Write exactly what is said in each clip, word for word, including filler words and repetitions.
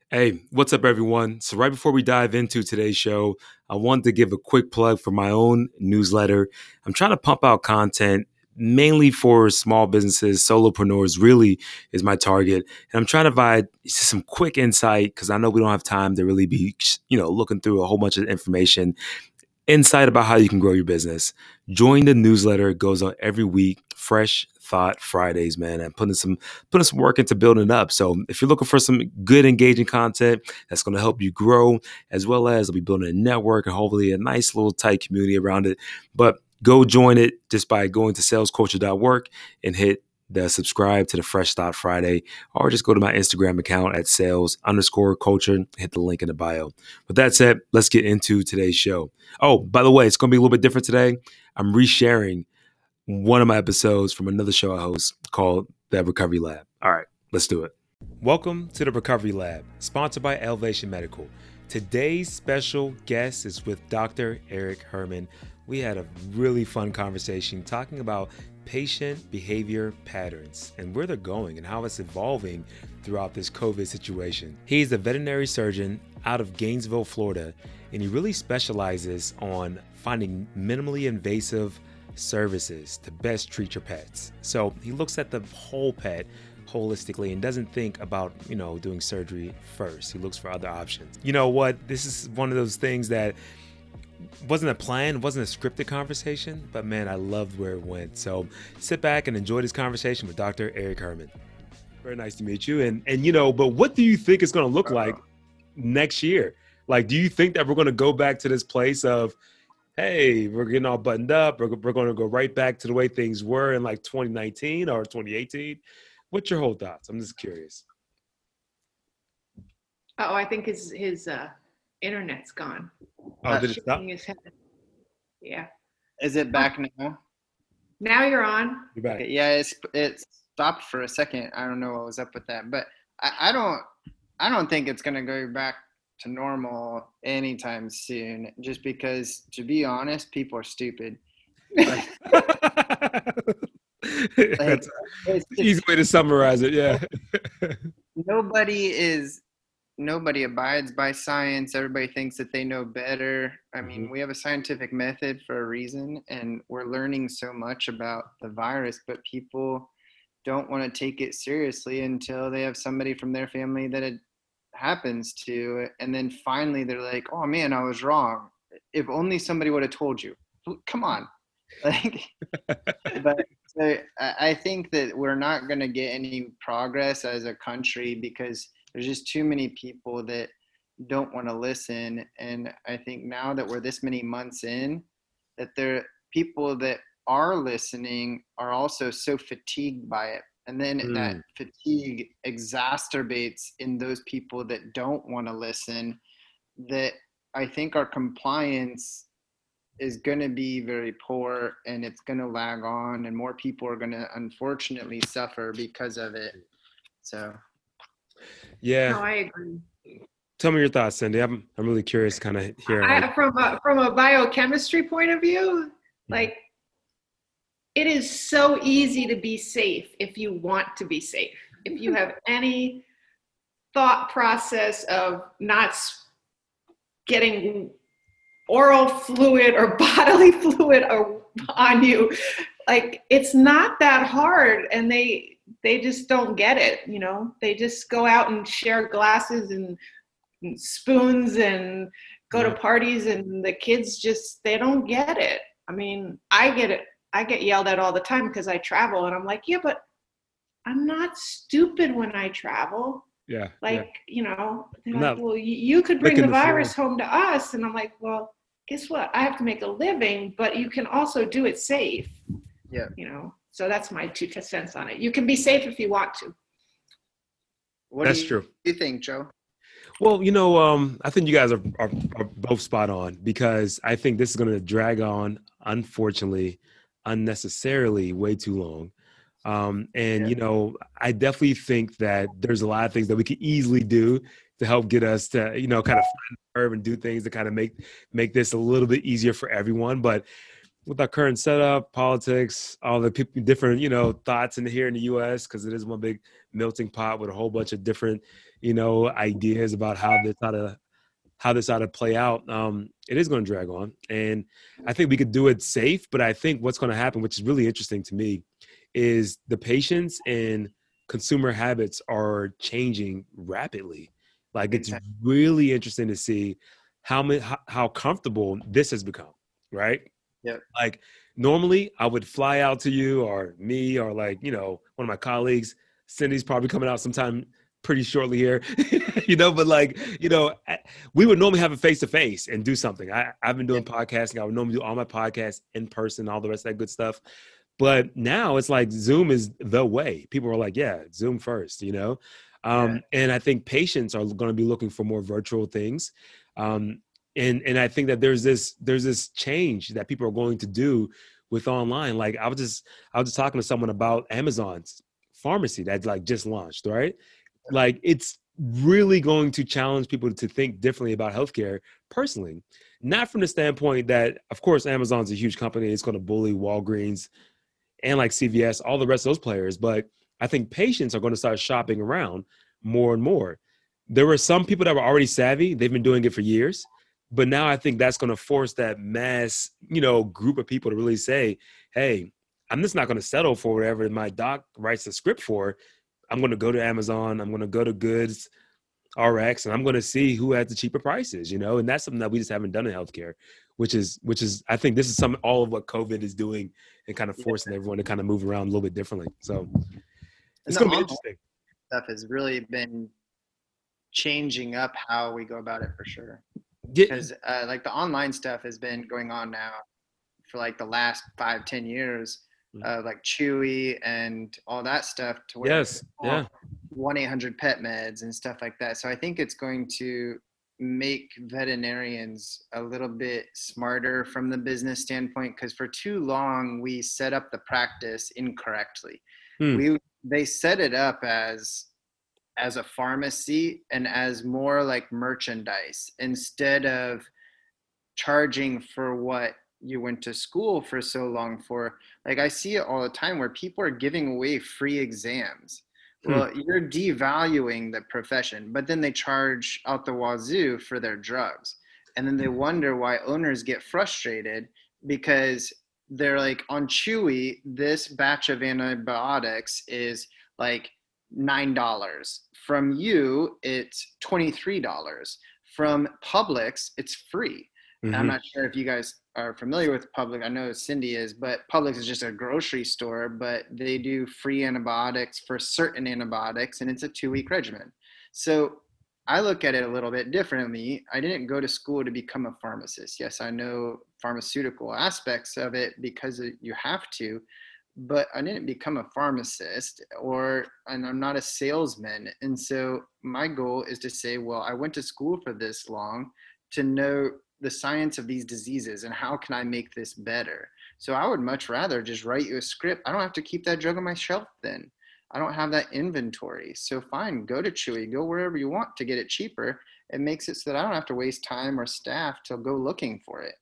Hey, what's up, everyone? So, right before we dive into today's show, I wanted to give a quick plug for my own newsletter. I'm trying to pump out content mainly for small businesses, solopreneurs, really is my target. And I'm trying to provide some quick insight because I know we don't have time to really be, you know, looking through a whole bunch of information insight about how you can grow your business. Join the newsletter. It goes out every week. Fresh Thought Fridays, man, and putting some putting some work into building it up. So if you're looking for some good engaging content that's going to help you grow, as well as I'll be building a network and hopefully a nice little tight community around it. But go join it just by going to sales culture dot work and hit the subscribe to the Fresh Start Friday, or just go to my Instagram account at sales underscore culture, hit the link in the bio. With that said, let's get into today's show. Oh, by the way, it's going to be a little bit different today. I'm resharing one of my episodes from another show I host called The Recovery Lab. All right, let's do it. Welcome to The Recovery Lab, sponsored by Elevation Medical. Today's special guest is with Doctor Eric Herman. We had a really fun conversation talking about patient behavior patterns and where they're going and how it's evolving throughout this COVID situation. He's a veterinary surgeon out of Gainesville, Florida, and he really specializes on finding minimally invasive services to best treat your pets. So he looks at the whole pet holistically and doesn't think about, you know, doing surgery first. He looks for other options. You know what? This is one of those things that wasn't a plan, wasn't a scripted conversation, but man, I loved where it went. So sit back and enjoy this conversation with Doctor Eric Herman. Very nice to meet you. And, and you know, but what do you think it's going to look like next year? Like, do you think that we're going to go back to this place of, hey, we're getting all buttoned up, we're, we're going to go right back to the way things were in like twenty nineteen or twenty eighteen? What's your whole thoughts? I'm just curious. Oh, I think his his uh, internet's gone. Oh, did it stop? Yeah. Is it back now? Now you're on. You're back. Okay, yeah, it's it stopped for a second. I don't know what was up with that, but I, I don't I don't think it's gonna go back to normal anytime soon. Just because, to be honest, people are stupid. Like, That's an easy way to summarize it. Yeah. nobody is nobody abides by science. Everybody thinks that they know better. I mean, Mhm. we have a scientific method for a reason, and we're learning so much about the virus, but people don't want to take it seriously until they have somebody from their family that it happens to, and then finally they're like, oh man, I was wrong. If only somebody would have told you. Come on. Like, but so I think that we're not going to get any progress as a country because there's just too many people that don't want to listen. And I think now that we're this many months in, that there people that are listening are also so fatigued by it. And then Mm. that fatigue exacerbates in those people that don't want to listen, that I think our compliance is going to be very poor, and it's going to lag on, and more people are going to unfortunately suffer because of it. So Yeah. No, I agree. Tell me your thoughts, Cindy. I'm I'm really curious to kind of hear. I, Like, from a, from a biochemistry point of view, like it is so easy to be safe if you want to be safe. If you have any thought process of not s- getting oral fluid or bodily fluid or, on you, like it's not that hard, and they they just don't get it. You know, they just go out and share glasses and, and spoons and go Yeah. to parties, and the kids just they don't get it. I mean, I get it. I get yelled at all the time because I travel, and I'm like, yeah, but I'm not stupid when I travel. Yeah. Like, yeah. you know, they're I'm like, not well, you, you could bring licking the the virus home to us. And I'm like, well, guess what? I have to make a living, but you can also do it safe. yeah. You know, so that's my two cents on it. You can be safe if you want to. What That's do you, true. you think, Joe? Well, you know, um, I think you guys are, are are both spot on because I think this is going to drag on, unfortunately, unnecessarily way too long. Um, and Yeah. you know, I definitely think that there's a lot of things that we could easily do to help get us to, you know, kind of find the curve and do things to kind of make make this a little bit easier for everyone. But with our current setup, politics, all the people, different, you know, thoughts in here in the U S, because it is one big melting pot with a whole bunch of different, you know, ideas about how this ought to how this ought to play out. Um, it is going to drag on, and I think we could do it safe. But I think what's going to happen, which is really interesting to me, is the patients and consumer habits are changing rapidly. Like it's Exactly. really interesting to see how many, how, how comfortable this has become, right? Yep. Like normally I would fly out to you or me or like, you know, one of my colleagues. Cindy's probably coming out sometime pretty shortly here, you know, but like, you know, we would normally have a face to face and do something. I, I've been doing Yep. podcasting. I would normally do all my podcasts in person, all the rest of that good stuff. But now it's like Zoom is the way. People are like, yeah, Zoom first, you know? Um, Yeah. and I think patients are going to be looking for more virtual things. Um, and and I think that there's this there's this change that people are going to do with online. Like I was just I was just talking to someone about Amazon's pharmacy that's like just launched, right? Like it's really going to challenge people to think differently about healthcare personally. Not from the standpoint that, of course, Amazon's a huge company. It's going to bully Walgreens and like C V S, all the rest of those players. But I think patients are going to start shopping around more and more. There were some people that were already savvy. They've been doing it for years. But now I think that's going to force that mass, you know, group of people to really say, hey, I'm just not going to settle for whatever my doc writes a script for. I'm going to go to Amazon. I'm going to go to Goods R X, and I'm going to see who has the cheaper prices, you know, and that's something that we just haven't done in healthcare, which is, which is, I think this is some, all of what COVID is doing and kind of Yeah. forcing everyone to kind of move around a little bit differently. So And it's the going to be online interesting. stuff has really been changing up how we go about it for sure. Yeah, Because uh, like the online stuff has been going on now for like the last five, ten years, uh, like Chewy and all that stuff, to where yes. Yeah. one eight hundred pet meds and stuff like that. So I think it's going to make veterinarians a little bit smarter from the business standpoint, because for too long we set up the practice incorrectly. Hmm. We they set it up as as a pharmacy and as more like merchandise instead of charging for what you went to school for so long for. Like I see it all the time where people are giving away free exams. Hmm. Well, you're devaluing the profession, but then they charge out the wazoo for their drugs. And then they wonder why owners get frustrated, because they're like, on Chewy, this batch of antibiotics is like nine dollars. From you, it's twenty-three dollars. From Publix, it's free. And I'm Mhm. not sure if you guys are familiar with Publix. I know Cindy is, but Publix is just a grocery store, but they do free antibiotics for certain antibiotics, and it's a two-week regimen. So I look at it a little bit differently. I didn't go to school to become a pharmacist. Yes, I know pharmaceutical aspects of it because you have to, but I didn't become a pharmacist, or and I'm not a salesman. And so my goal is to say, well, I went to school for this long to know the science of these diseases and how can I make this better. So I would much rather just write you a script. I don't have to keep that drug on my shelf then. I don't have that inventory. So fine, go to Chewy, go wherever you want to get it cheaper. It makes it so that I don't have to waste time or staff to go looking for it.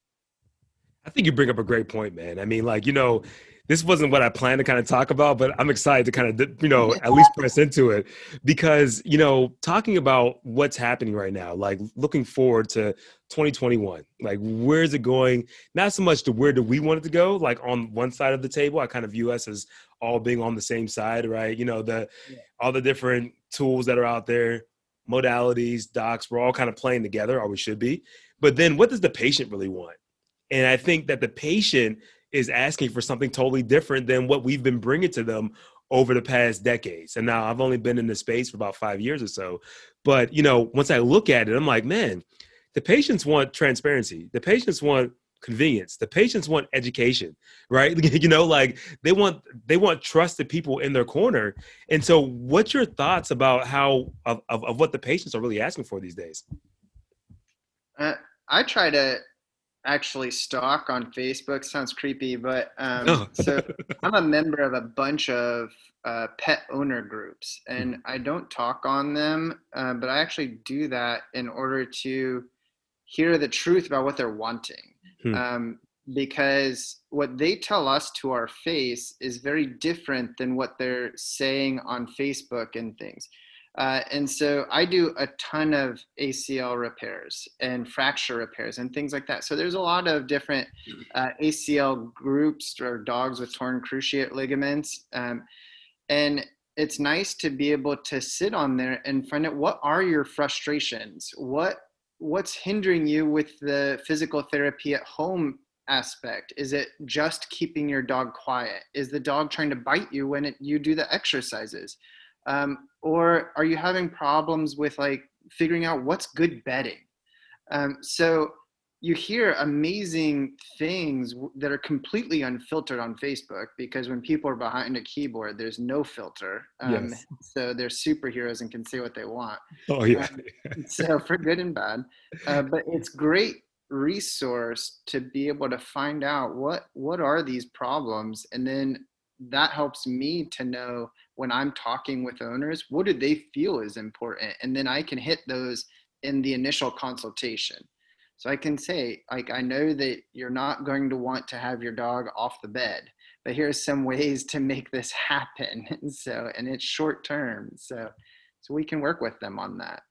I think you bring up a great point, man. I mean, like, you know, this wasn't what I planned to kind of talk about, but I'm excited to kind of, you know, at least press into it because, you know, talking about what's happening right now, like looking forward to twenty twenty-one, like where is it going? Not so much to where do we want it to go, like on one side of the table. I kind of view us as all being on the same side, right? You know, the Yeah. all the different tools that are out there, modalities, docs, we're all kind of playing together, or we should be. But then what does the patient really want? And I think that the patient is asking for something totally different than what we've been bringing to them over the past decades. And now I've only been in this space for about five years or so. But, you know, once I look at it, I'm like, man, the patients want transparency. The patients want convenience. The patients want education, right? You know, like they want, they want trusted people in their corner. And so what's your thoughts about how, of, of, of what the patients are really asking for these days? Uh, I try to actually stalk on Facebook. Sounds creepy, but um, Oh. so I'm a member of a bunch of uh, pet owner groups, and I don't talk on them, uh, but I actually do that in order to hear the truth about what they're wanting. Hmm. Um, because what they tell us to our face is very different than what they're saying on Facebook and things. Uh, and so I do a ton of A C L repairs and fracture repairs and things like that. So there's a lot of different uh, A C L groups or dogs with torn cruciate ligaments. Um, and it's nice to be able to sit on there and find out, what are your frustrations? What what's hindering you with the physical therapy at home aspect? Is it just keeping your dog quiet? Is the dog trying to bite you when it, you do the exercises? Um, or are you having problems with like figuring out what's good bedding? Um, so you hear amazing things that are completely unfiltered on Facebook, because when people are behind a keyboard, there's no filter. Um, Yes. So they're superheroes and can say what they want. Oh yeah. Um, so for good and bad, uh, but it's great resource to be able to find out what, what are these problems. And then that helps me to know, when I'm talking with owners, what do they feel is important? And then I can hit those in the initial consultation. So I can say, like, I know that you're not going to want to have your dog off the bed, but here's some ways to make this happen. So, and it's short term. So, so we can work with them on that.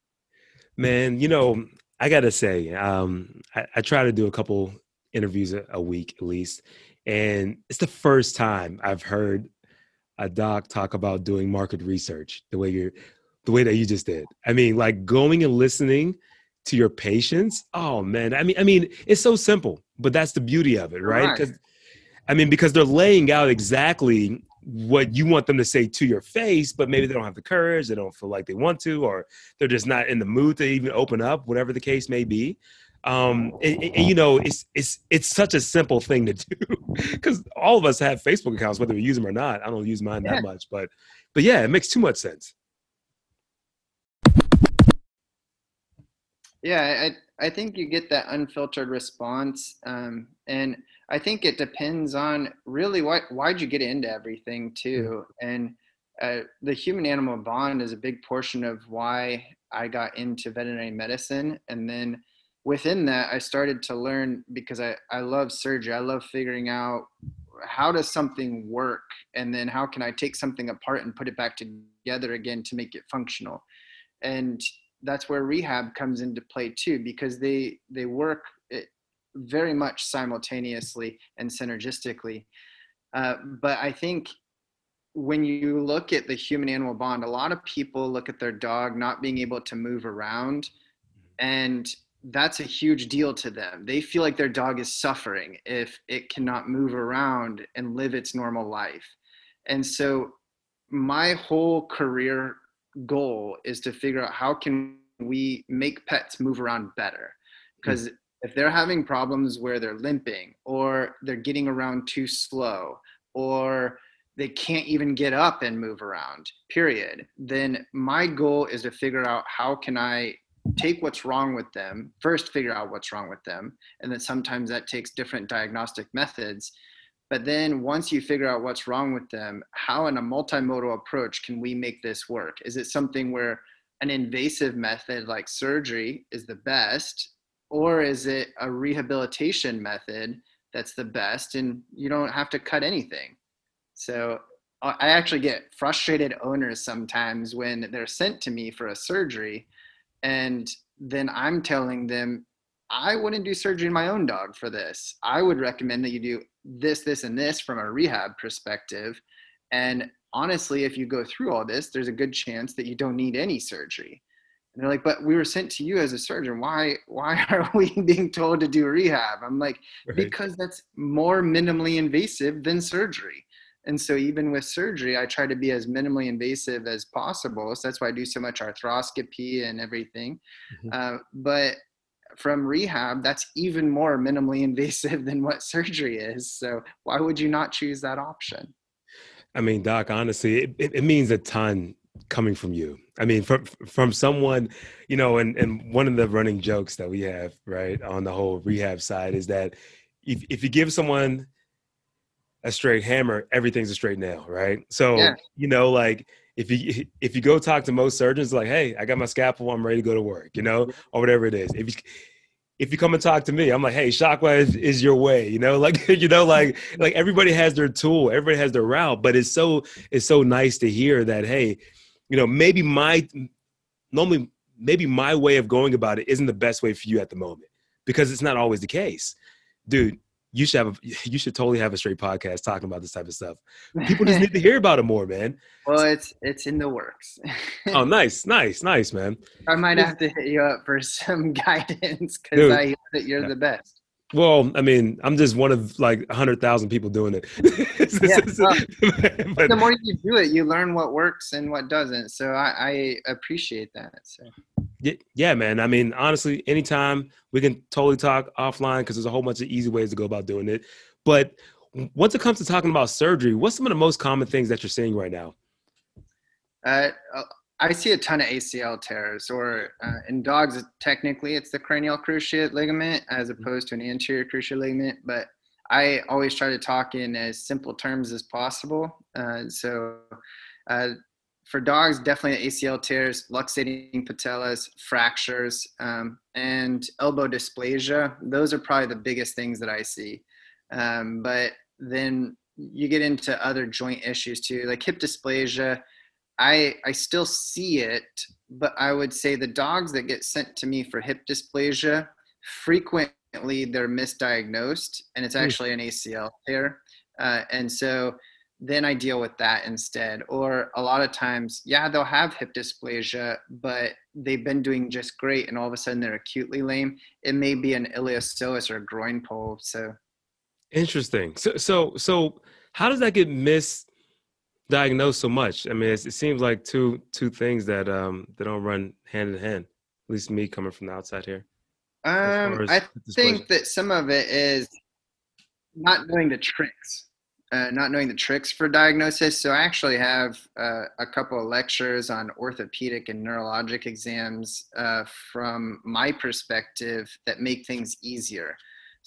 Man, you know, I gotta say, um, I, I try to do a couple interviews a, a week at least, and it's the first time I've heard a doc talk about doing market research the way you're, the way that you just did. I mean, like going and listening to your patients. Oh man, I mean, I mean, it's so simple, but that's the beauty of it, right? Because, I mean, because they're laying out exactly what you want them to say to your face, but maybe they don't have the courage, they don't feel like they want to, or they're just not in the mood to even open up, whatever the case may be. Um, and, and, you know, it's it's it's such a simple thing to do, because all of us have Facebook accounts, whether we use them or not. I don't use mine Yeah. that much, but but yeah, it makes too much sense. Yeah, I, I think you get that unfiltered response. Um, and I think it depends on really what, why'd you get into everything too. And uh, the human animal bond is a big portion of why I got into veterinary medicine. And then within that, I started to learn, because I, I love surgery. I love figuring out, how does something work? And then how can I take something apart and put it back together again to make it functional? And that's where rehab comes into play too, because they they work very much simultaneously and synergistically. Uh, but I think when you look at the human animal bond, a lot of people look at their dog not being able to move around, and that's a huge deal to them. They feel like their dog is suffering if it cannot move around and live its normal life. And so my whole career goal is to figure out, how can we make pets move around better? Because mm-hmm. if they're having problems where they're limping, or they're getting around too slow, or they can't even get up and move around, period, then my goal is to figure out, how can I take what's wrong with them, first figure out what's wrong with them, and then sometimes that takes different diagnostic methods. But then once you figure out what's wrong with them, how in a multimodal approach can we make this work? Is it something where an invasive method like surgery is the best, or is it a rehabilitation method that's the best and you don't have to cut anything? So I actually get frustrated owners sometimes when they're sent to me for a surgery, and then I'm telling them, I wouldn't do surgery in my own dog for this. I would recommend that you do this, this, and this from a rehab perspective. And honestly, if you go through all this, there's a good chance that you don't need any surgery. And they're like, but we were sent to you as a surgeon. Why, why are we being told to do rehab? I'm like, right. Because that's more minimally invasive than surgery. And so even with surgery, I try to be as minimally invasive as possible. So that's why I do so much arthroscopy and everything. Mm-hmm. Uh, but from rehab, that's even more minimally invasive than what surgery is. So why would you not choose that option? I mean, Doc, honestly, it, it, it means a ton coming from you. I mean, from from someone, you know, and, and one of the running jokes that we have, right, on the whole rehab side is that if, if you give someone a straight hammer, everything's a straight nail, right? So, yeah. you know, like if you if you go talk to most surgeons, like, hey, I got my scalpel, I'm ready to go to work, you know, or whatever it is. If you if you come and talk to me, I'm like, hey, Shockwave is, is your way, you know, like, you know, like, like everybody has their tool, everybody has their route, but it's so, it's so nice to hear that, hey, you know, maybe my, normally, maybe my way of going about it isn't the best way for you at the moment, because it's not always the case. Dude, you should have, a, you should totally have a straight podcast talking about this type of stuff. People just need to hear about it more, man. Well, it's it's in the works. Oh, nice, nice, nice, man. I might have to hit you up for some guidance because I hear that you're yeah. the best. Well, I mean, I'm just one of like a hundred thousand people doing it. Yeah, well, but the more you do it, you learn what works and what doesn't. So I, I appreciate that. So. Yeah, man. I mean, honestly, anytime we can totally talk offline, because there's a whole bunch of easy ways to go about doing it. But once it comes to talking about surgery, what's some of the most common things that you're seeing right now? Uh, I see a ton of A C L tears, or uh, in dogs, technically it's the cranial cruciate ligament as opposed to an anterior cruciate ligament. But I always try to talk in as simple terms as possible. Uh, so uh, for dogs, definitely A C L tears, luxating patellas, fractures, um, and elbow dysplasia. Those are probably the biggest things that I see. Um, but then you get into other joint issues too, like hip dysplasia. I I still see it, but I would say the dogs that get sent to me for hip dysplasia, frequently they're misdiagnosed, and it's actually an A C L tear. Uh, and so then I deal with that instead. Or a lot of times, yeah, they'll have hip dysplasia, but they've been doing just great, and all of a sudden they're acutely lame. It may be an iliopsoas or a groin pull. So interesting. So so so how does that get missed? Diagnosed so much? I mean, it's, it seems like two two things that um that don't run hand in hand. At least me coming from the outside here. Um, I think that some of it is not knowing the tricks, uh, not knowing the tricks for diagnosis. So I actually have uh, a couple of lectures on orthopedic and neurologic exams uh, from my perspective that make things easier.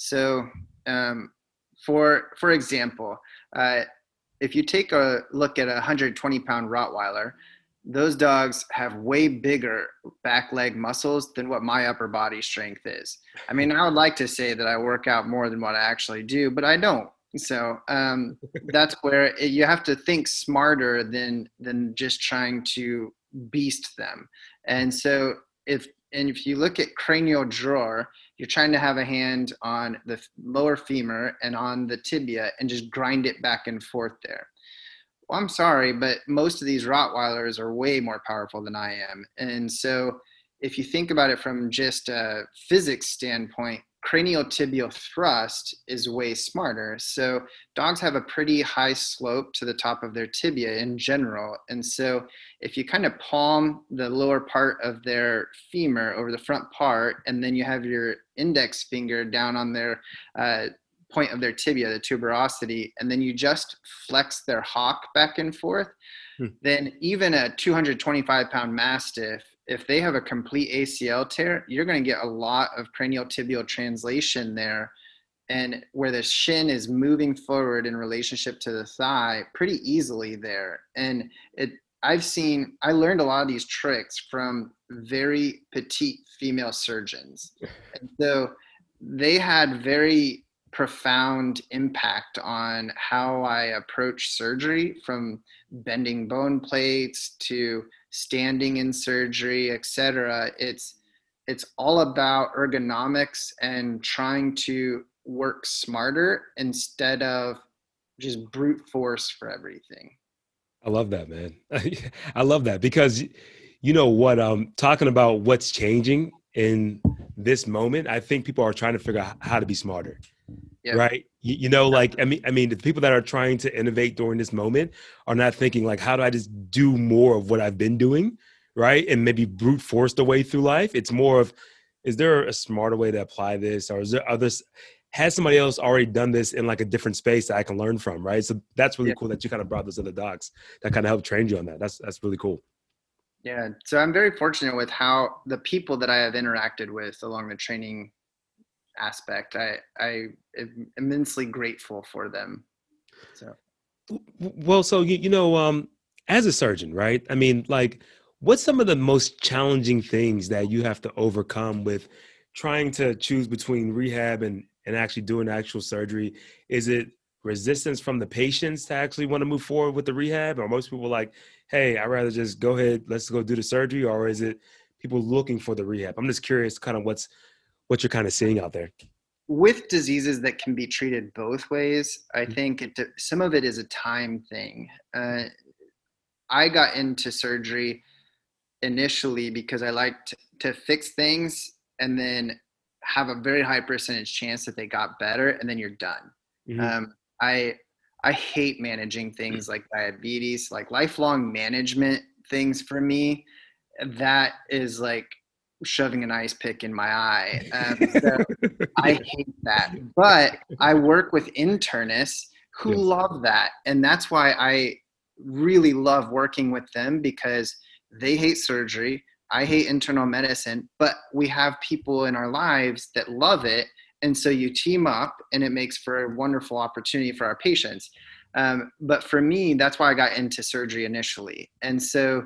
So um, for for example. Uh, If you take a look at a one hundred twenty pound Rottweiler, those dogs have way bigger back leg muscles than what my upper body strength is. I mean, I would like to say that I work out more than what I actually do, but I don't. So um, that's where it, you have to think smarter than than just trying to beast them. And so if and if you look at cranial drawer, you're trying to have a hand on the lower femur and on the tibia and just grind it back and forth there. Well, I'm sorry, but most of these Rottweilers are way more powerful than I am. And so if you think about it from just a physics standpoint, cranial tibial thrust is way smarter. So dogs have a pretty high slope to the top of their tibia in general. And so if you kind of palm the lower part of their femur over the front part, and then you have your index finger down on their uh, point of their tibia, the tuberosity, and then you just flex their hock back and forth, hmm. then even a two hundred twenty-five pound Mastiff, if they have a complete A C L tear, you're going to get a lot of cranial tibial translation there, and where the shin is moving forward in relationship to the thigh pretty easily there. And it, I've seen, I learned a lot of these tricks from very petite female surgeons. And so they had very profound impact on how I approach surgery, from bending bone plates to standing in surgery, et cetera. It's, it's all about ergonomics and trying to work smarter instead of just brute force for everything. I love that, man. I love that, because you know what, um, talking about what's changing in this moment, I think people are trying to figure out how to be smarter. Yeah. Right. You, you know, like, I mean, I mean, the people that are trying to innovate during this moment are not thinking like, how do I just do more of what I've been doing? Right. And maybe brute force the way through life. It's more of, is there a smarter way to apply this? Or is there others, has somebody else already done this in like a different space that I can learn from? Right. So that's really yeah. cool that you kind of brought those other docs that kind of helped train you on that. That's, that's really cool. Yeah. So I'm very fortunate with how the people that I have interacted with along the training aspect. I, I am immensely grateful for them. So, well, so, you, you know, um, as a surgeon, right? I mean, like, what's some of the most challenging things that you have to overcome with trying to choose between rehab and, and actually doing actual surgery, is it resistance from the patients to actually want to move forward with the rehab? Or most people like, hey, I'd rather just go ahead, let's go do the surgery? Or is it people looking for the rehab? I'm just curious kind of what's, what you're kind of seeing out there. With diseases that can be treated both ways, I think it, some of it is a time thing. Uh, I got into surgery initially because I liked to fix things and then have a very high percentage chance that they got better, and then you're done. Mm-hmm. Um, I I hate managing things like diabetes, like lifelong management things for me. That is like shoving an ice pick in my eye. Um, so I hate that. But I work with internists who yeah. love that. And that's why I really love working with them, because they hate surgery. I hate internal medicine, but we have people in our lives that love it. And so you team up and it makes for a wonderful opportunity for our patients. Um, but for me, that's why I got into surgery initially. And so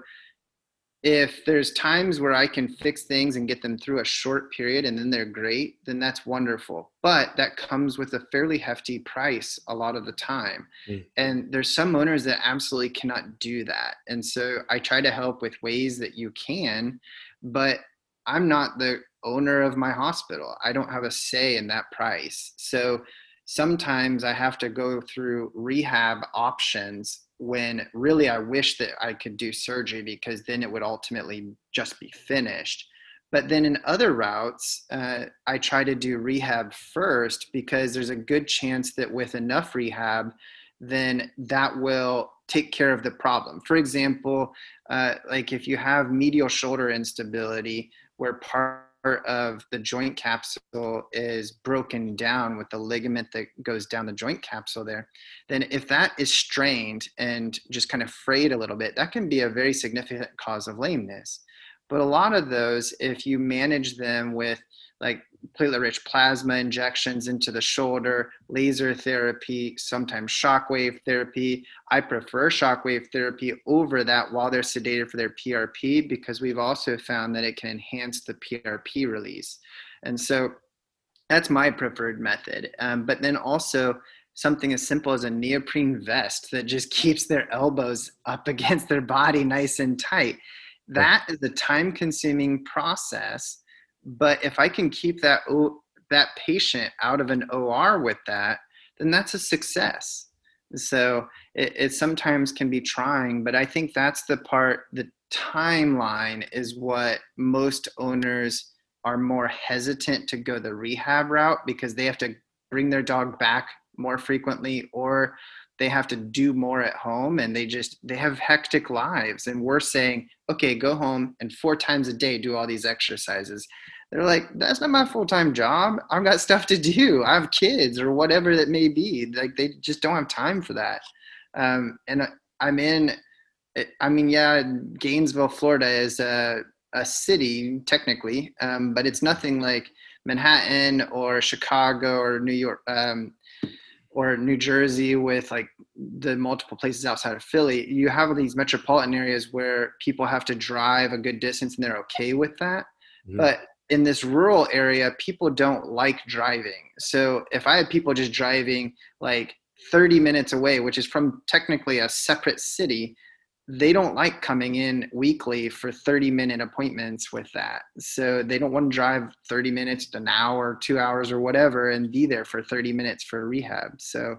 if there's times where I can fix things and get them through a short period and then they're great, then that's wonderful. But that comes with a fairly hefty price a lot of the time. Mm. And there's some owners that absolutely cannot do that. And so I try to help with ways that you can, but I'm not the owner of my hospital. I don't have a say in that price. So sometimes I have to go through rehab options when really I wish that I could do surgery, because then it would ultimately just be finished. But then in other routes, uh, I try to do rehab first, because there's a good chance that with enough rehab, then that will take care of the problem. For example, uh, like if you have medial shoulder instability, where part of the joint capsule is broken down with the ligament that goes down the joint capsule there, then if that is strained and just kind of frayed a little bit, that can be a very significant cause of lameness. But a lot of those, if you manage them with like platelet-rich plasma injections into the shoulder, laser therapy, sometimes shockwave therapy. I prefer shockwave therapy over that while they're sedated for their P R P, because we've also found that it can enhance the P R P release. And so that's my preferred method. Um, but then also something as simple as a neoprene vest that just keeps their elbows up against their body nice and tight. That is a time-consuming process. But if I can keep that o- that patient out of an O R with that, then that's a success. So it, it sometimes can be trying, but I think that's the part, the timeline is what most owners are more hesitant to go the rehab route, because they have to bring their dog back more frequently, or they have to do more at home, and they just, they have hectic lives. And we're saying, okay, go home and four times a day, do all these exercises. They're like, that's not my full-time job. I've got stuff to do. I have kids or whatever that may be. Like, they just don't have time for that. Um, and I'm in, I mean, yeah, Gainesville, Florida is a, a city technically, um, but it's nothing like Manhattan or Chicago or New York, um, or New Jersey with like the multiple places outside of Philly. You have these metropolitan areas where people have to drive a good distance and they're okay with that. Mm-hmm. But in this rural area, people don't like driving. So if I had people just driving like thirty minutes away, which is from technically a separate city, they don't like coming in weekly for thirty minute appointments with that. So they don't want to drive thirty minutes, an hour, two hours or whatever, and be there for thirty minutes for rehab. So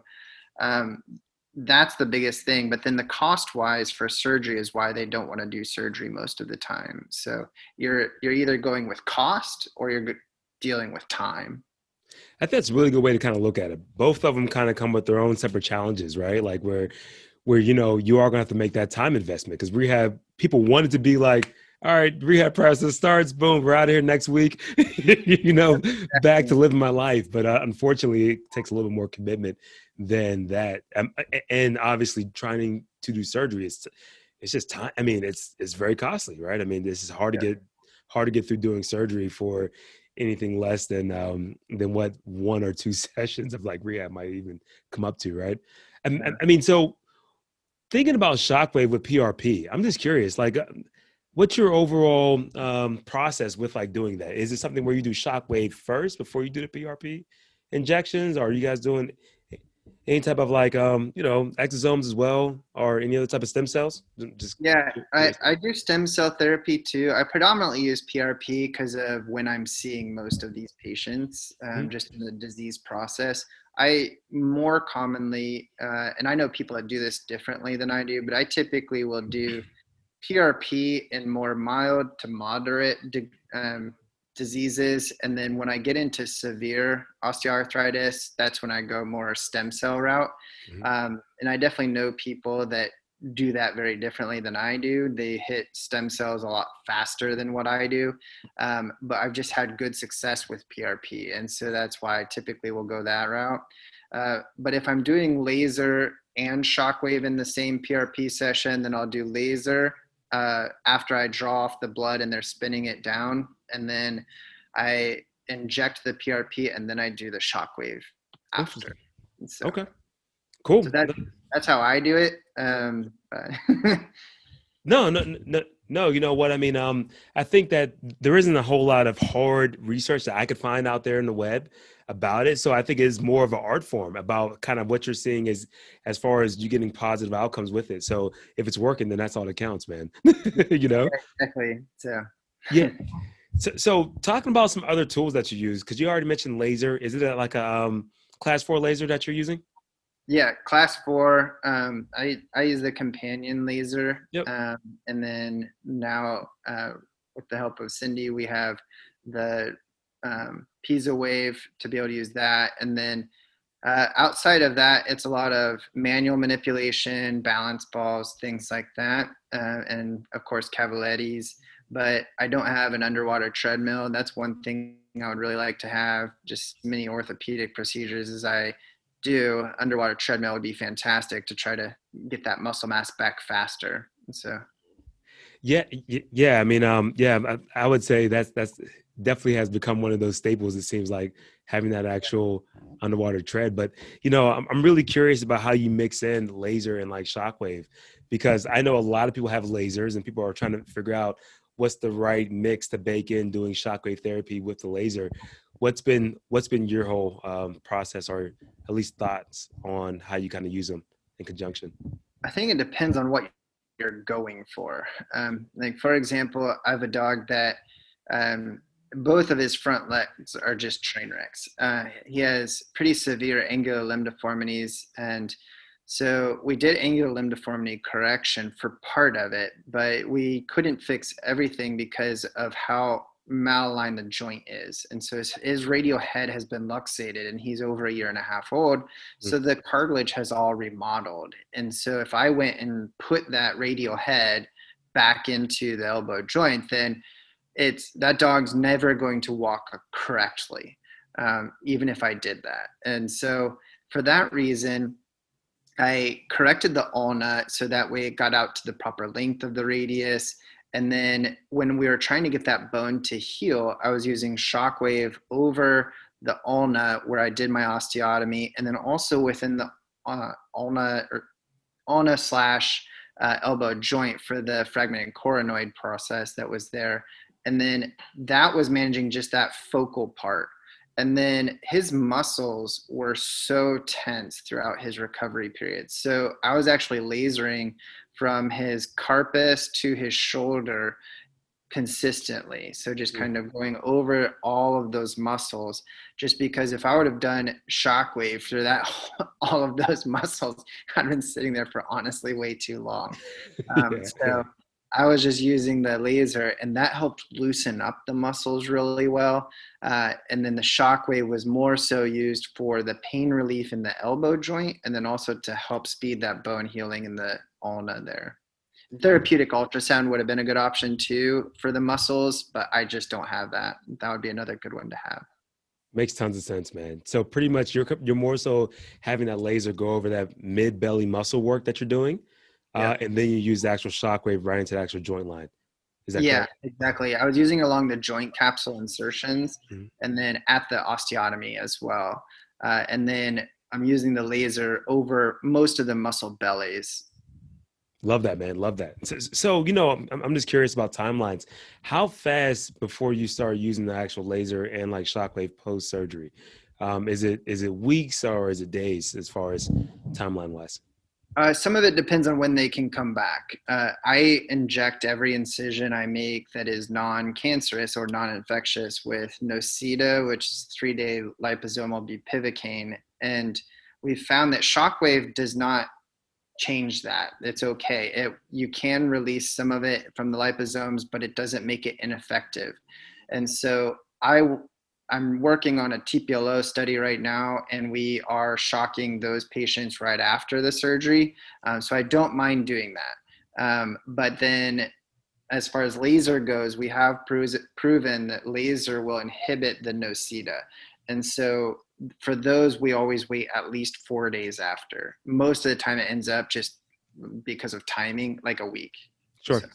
um, that's the biggest thing. But then the cost wise for surgery is why they don't want to do surgery most of the time. So you're, you're either going with cost or you're dealing with time. I think that's a really good way to kind of look at it. Both of them kind of come with their own separate challenges, right? Like where, where, you know, you are going to have to make that time investment, because rehab, people want it to be like, all right, rehab process starts, boom, we're out of here next week, you know, back to living my life. But uh, unfortunately, it takes a little bit more commitment than that. Um, and obviously trying to do surgery, is it's just time. I mean, it's, it's very costly, right? I mean, this is hard to get, hard to get through doing surgery for anything less than, um, than what one or two sessions of like rehab might even come up to. Right. And I mean, so thinking about Shockwave with P R P, I'm just curious, like, What's your overall um, process with like doing that? Is it something where you do shockwave first before you do the P R P injections? Or are you guys doing any type of like, um, you know, exosomes as well, or any other type of stem cells? Just Yeah, I, curious. I do stem cell therapy too. I predominantly use P R P because of when I'm seeing most of these patients, um, Mhm. just in the disease process. I more commonly, uh, and I know people that do this differently than I do, but I typically will do P R P in more mild to moderate di- um, diseases. And then when I get into severe osteoarthritis, that's when I go more stem cell route. Mhm. Um, and I definitely know people that do that very differently than I do. They hit stem cells a lot faster than what I do. Um, but I've just had good success with P R P. And so that's why I typically will go that route. Uh, but if I'm doing laser and shockwave in the same P R P session, then I'll do laser uh, after I draw off the blood and they're spinning it down. And then I inject the P R P and then I do the shockwave after. Interesting. And so, Okay. so Cool. that, that's how I do it. Um, but No, no, no, no. You know what I mean? Um, I think that there isn't a whole lot of hard research that I could find out there in the web about it. So I think it's more of an art form about kind of what you're seeing is as far as you getting positive outcomes with it. So if it's working, then that's all that counts, man. You know? exactly. So Yeah. So, so talking about some other tools that you use, because you already mentioned laser. Is it a, like a um, class four laser that you're using? yeah, class four. Um, I I use the companion laser, Yep. um, and then now uh, with the help of Cindy, we have the um, piezo wave to be able to use that, and then uh, outside of that, it's a lot of manual manipulation, balance balls, things like that, uh, and of course Cavalettis. But I don't have an underwater treadmill. That's one thing I would really like to have. Just many orthopedic procedures as I do, underwater treadmill would be fantastic to try to get that muscle mass back faster. And so, Yeah, y- yeah. I mean, um, yeah, I, I would say that's that's definitely has become one of those staples. It seems like having that actual underwater tread. But you know, I'm I'm really curious about how you mix in laser and like shockwave, because I know a lot of people have lasers and people are trying to figure out what's the right mix to bake in doing shockwave therapy with the laser. What's been what's been your whole um, process, or at least thoughts on how you kind of use them in conjunction? I think it depends on what you're going for. Um, like for example, I have a dog that um, both of his front legs are just train wrecks. Uh, he has pretty severe angular limb deformities, and so we did angular limb deformity correction for part of it, but we couldn't fix everything because of how malaligned the joint is. And so his, his radial head has been luxated, and he's over a year and a half old. So the cartilage has all remodeled. And so if I went and put that radial head back into the elbow joint, then it's that dog's never going to walk correctly, um, even if I did that. And so for that reason, I corrected the ulna so that way it got out to the proper length of the radius. And then when we were trying to get that bone to heal, I was using shockwave over the ulna where I did my osteotomy, and then also within the uh, ulna or ulna slash uh, elbow joint for the fragmented coronoid process that was there. And then that was managing just that focal part. And then his muscles were so tense throughout his recovery period. So I was actually lasering from his carpus to his shoulder consistently. So just kind of going over all of those muscles, just because if I would have done shockwave through that, all of those muscles, I'd been sitting there for honestly way too long. Um, Yeah, yeah. so I was just using the laser, and that helped loosen up the muscles really well. Uh, and then the shockwave was more so used for the pain relief in the elbow joint, and then also to help speed that bone healing in the ulna there. Therapeutic ultrasound would have been a good option too for the muscles, but I just don't have that. That would be another good one to have. Makes tons of sense, man. So pretty much you're you're more so having that laser go over that mid belly muscle work that you're doing, uh, Yep. and then you use the actual shockwave right into the actual joint line. Is that Yeah, correct? exactly. I was using along the joint capsule insertions Mhm. and then at the osteotomy as well. Uh, and then I'm using the laser over most of the muscle bellies. Love that, man. Love that. So, so you know, I'm, I'm just curious about timelines. How fast before you start using the actual laser and like shockwave post surgery? Um, is it is it weeks or is it days as far as timeline wise? Uh, some of it depends on when they can come back. Uh, I inject every incision I make that is non-cancerous or non-infectious with Nocita, which is three-day liposomal bupivacaine. And we found that shockwave does not change that. It's okay. It, you can release some of it from the liposomes, but it doesn't make it ineffective. And so I I'm working on a T P L O study right now, and we are shocking those patients right after the surgery. Um, so I don't mind doing that. Um, but then as far as laser goes, we have proven that laser will inhibit the nocita. And so for those, we always wait at least four days after. Most of the time it ends up just because of timing, like a week. Sure. So.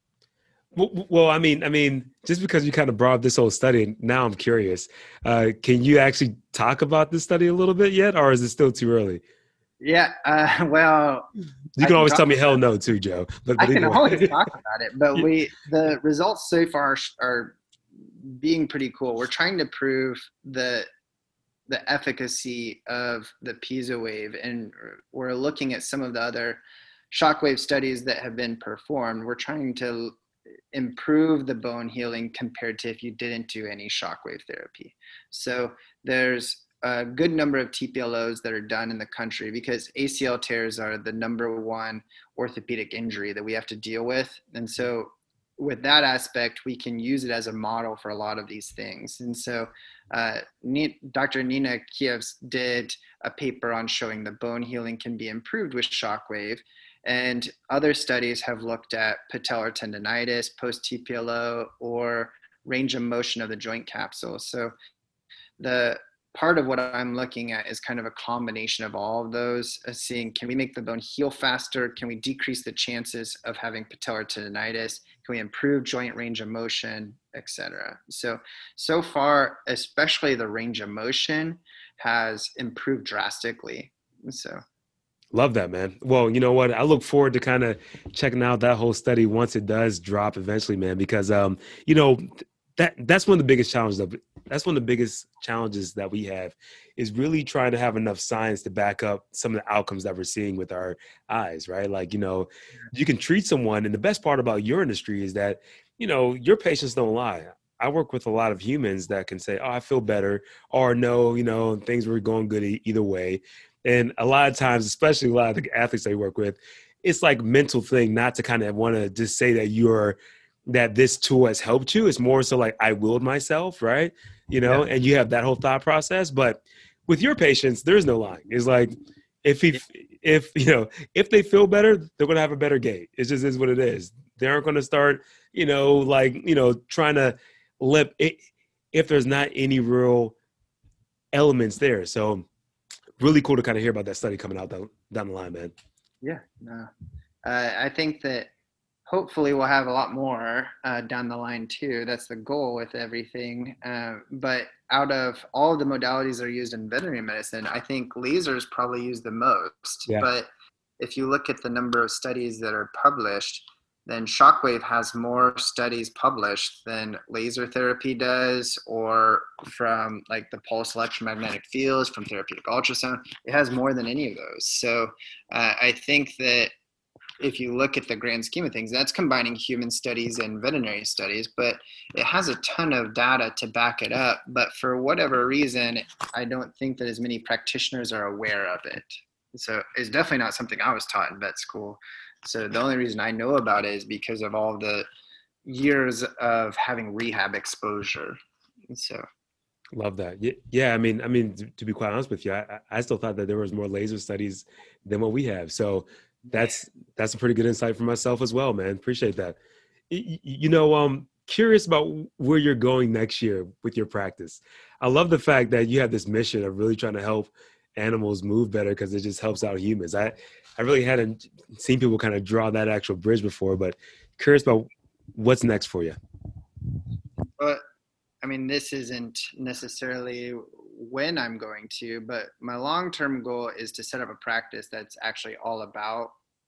Well, well, I mean, I mean, just because you kind of brought up this whole study, now I'm curious. Uh, can you actually talk about this study a little bit yet, or is it still too early? Yeah, uh, well, you I can can always talk tell me hell about no too, Joe. But, I but can anyway. always talk about it, but Yeah. we the results so far are being pretty cool. We're trying to prove the the efficacy of the piezo wave, and we're looking at some of the other shockwave studies that have been performed. We're trying to improve the bone healing compared to if you didn't do any shockwave therapy. So there's a good number of T P L Os that are done in the country because A C L tears are the number one orthopedic injury that we have to deal with. And so with that aspect, we can use it as a model for a lot of these things. And so uh, Doctor Nina Kievs did a paper on showing the bone healing can be improved with shockwave. And other studies have looked at patellar tendonitis, post-T P L O, or range of motion of the joint capsule. So the part of what I'm looking at is kind of a combination of all of those, uh, seeing can we make the bone heal faster? Can we decrease the chances of having patellar tendonitis? Can we improve joint range of motion, et cetera? So, so far, especially the range of motion has improved drastically. So. Love that, man. Well, you know what? I look forward to kind of checking out that whole study once it does drop eventually, man, because, um, you know, that that's one of the biggest challenges of that's one of the biggest challenges that we have is really trying to have enough science to back up some of the outcomes that we're seeing with our eyes, right? Like, you know, you can treat someone. And the best part about your industry is that, you know, your patients don't lie. I work with a lot of humans that can say, oh, I feel better, or no, you know, things were going good e- either way. And a lot of times, especially a lot of the athletes I work with, it's like mental thing not to kind of want to just say that you're that this tool has helped you. It's more so like I willed myself, right? You know, Yeah. and you have that whole thought process. But with your patients, there's no lying. It's like if he, if you know, if they feel better, they're gonna have a better gait. It just is what it is. They aren't gonna start, you know, like you know, trying to lip it if there's not any real elements there. So really cool to kind of hear about that study coming out down, down the line, man. Yeah, no. Uh, I think that hopefully we'll have a lot more uh, down the line too. That's the goal with everything. Uh, but out of all of the modalities that are used in veterinary medicine, I think laser is probably used the most. Yeah. But if you look at the number of studies that are published, then shockwave has more studies published than laser therapy does, or from like the pulse electromagnetic fields, from therapeutic ultrasound. It has more than any of those. So uh, I think that if you look at the grand scheme of things, that's combining human studies and veterinary studies, but it has a ton of data to back it up. But for whatever reason, I don't think that as many practitioners are aware of it. So it's definitely not something I was taught in vet school. So the only reason I know about it is because of all the years of having rehab exposure. So. Love that. Yeah, yeah. I mean, I mean, to, to be quite honest with you, I, I still thought that there was more laser studies than what we have. So that's that's a pretty good insight for myself as well, man. Appreciate that. You, you know, um, curious about where you're going next year with your practice. I love the fact that you have this mission of really trying to help animals move better because it just helps out humans. I I really hadn't seen people kind of draw that actual bridge before, but curious about what's next for you. But I mean, this isn't necessarily when I'm going to, but my long-term goal is to set up a practice that's actually all about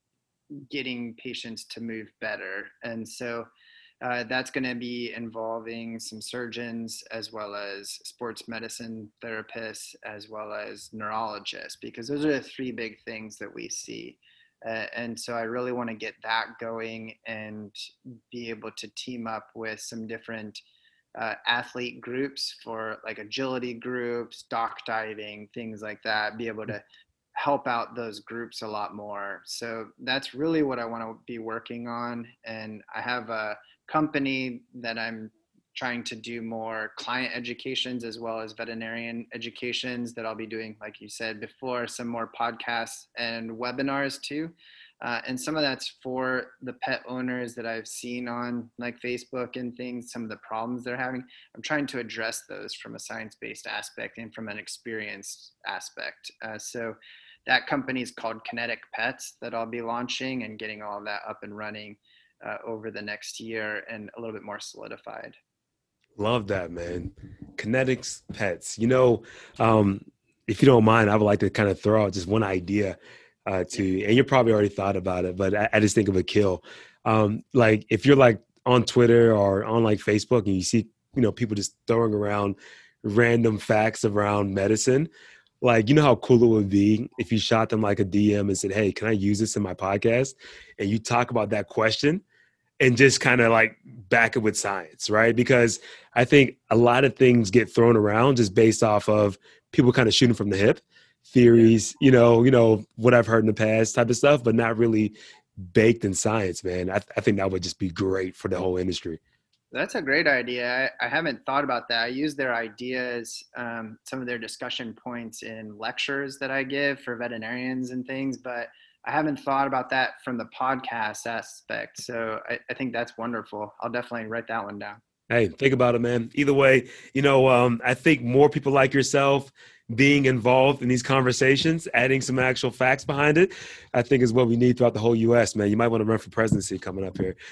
getting patients to move better. And so uh, that's going to be involving some surgeons as well as sports medicine therapists, as well as neurologists, because those are the three big things that we see. Uh, and so I really want to get that going and be able to team up with some different uh, athlete groups for like agility groups, dock diving, things like that, be able to help out those groups a lot more. So that's really what I want to be working on. And I have a company that I'm trying to do more client educations as well as veterinarian educations that I'll be doing, like you said before, some more podcasts and webinars too. Uh, and some of that's for the pet owners that I've seen on like Facebook and things, some of the problems they're having. I'm trying to address those from a science-based aspect and from an experience aspect. Uh, so that company is called Kinetic Pets that I'll be launching and getting all of that up and running uh, over the next year and a little bit more solidified. Love that, man. Kinetics Pets. You know, um, if you don't mind, I would like to kind of throw out just one idea uh, to, and you probably already thought about it, but I, I just think of a kill. Um, like if you're like on Twitter or on like Facebook and you see, you know, people just throwing around random facts around medicine, like, you know how cool it would be if you shot them like a D M and said, hey, can I use this in my podcast? And you talk about that question and just kind of like back it with science, right? Because I think a lot of things get thrown around just based off of people kind of shooting from the hip, theories, you know, you know, what I've heard in the past type of stuff, but not really baked in science, man. I, I think that would just be great for the whole industry. That's a great idea. I, I haven't thought about that. I use their ideas, um, some of their discussion points in lectures that I give for veterinarians and things, but I haven't thought about that from the podcast aspect. So I, I think that's wonderful. I'll definitely write that one down. Hey, think about it, man. Either way, you know, um, I think more people like yourself being involved in these conversations, adding some actual facts behind it, I think is what we need throughout the whole U S, man. You might want to run for presidency coming up here.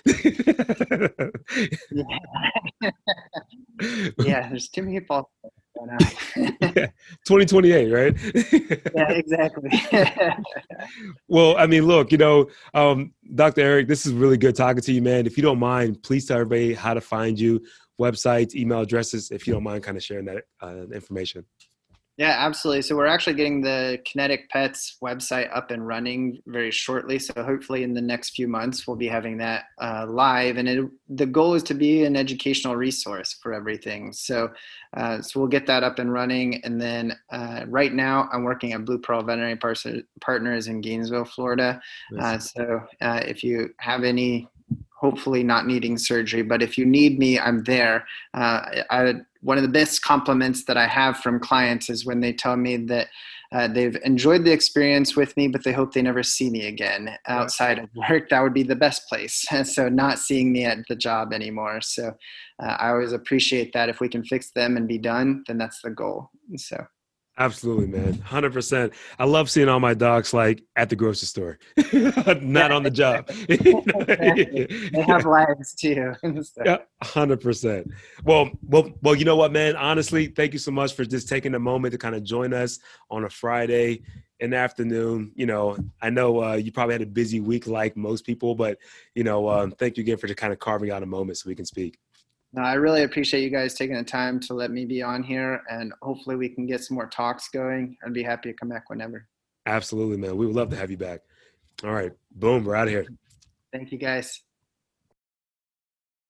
yeah. yeah, there's too many people. yeah, twenty twenty-eight, right? yeah, exactly. Well, I mean, look, you know, um, Doctor Eric, this is really good talking to you, man. If you don't mind, please tell everybody how to find you, websites, email addresses, if you don't mind kind of sharing that uh, information. Yeah, absolutely. So we're actually getting the Kinetic Pets website up and running very shortly. So hopefully in the next few months, we'll be having that uh, live. And it, the goal is to be an educational resource for everything. So, uh, so we'll get that up and running. And then uh, right now I'm working at Blue Pearl Veterinary Par- Partners in Gainesville, Florida. Uh, so uh, if you have any, hopefully not needing surgery, but if you need me, I'm there. Uh, I One of the best compliments that I have from clients is when they tell me that uh, they've enjoyed the experience with me, but they hope they never see me again outside of work. That would be the best place. So not seeing me at the job anymore. So uh, I always appreciate that. If we can fix them and be done, then that's the goal. So. Absolutely, man. one hundred percent. I love seeing all my dogs like at the grocery store, not yeah. on the job. Exactly. They have lives too. So. Yeah, one hundred percent. Well, well, well, you know what, man? Honestly, thank you so much for just taking a moment to kind of join us on a Friday in the afternoon. You know, I know uh, you probably had a busy week like most people, but, you know, um, thank you again for just kind of carving out a moment so we can speak. No, I really appreciate you guys taking the time to let me be on here, and hopefully we can get some more talks going. I'd be happy to come back whenever. Absolutely, man. We would love to have you back. All right. Boom. We're out of here. Thank you, guys.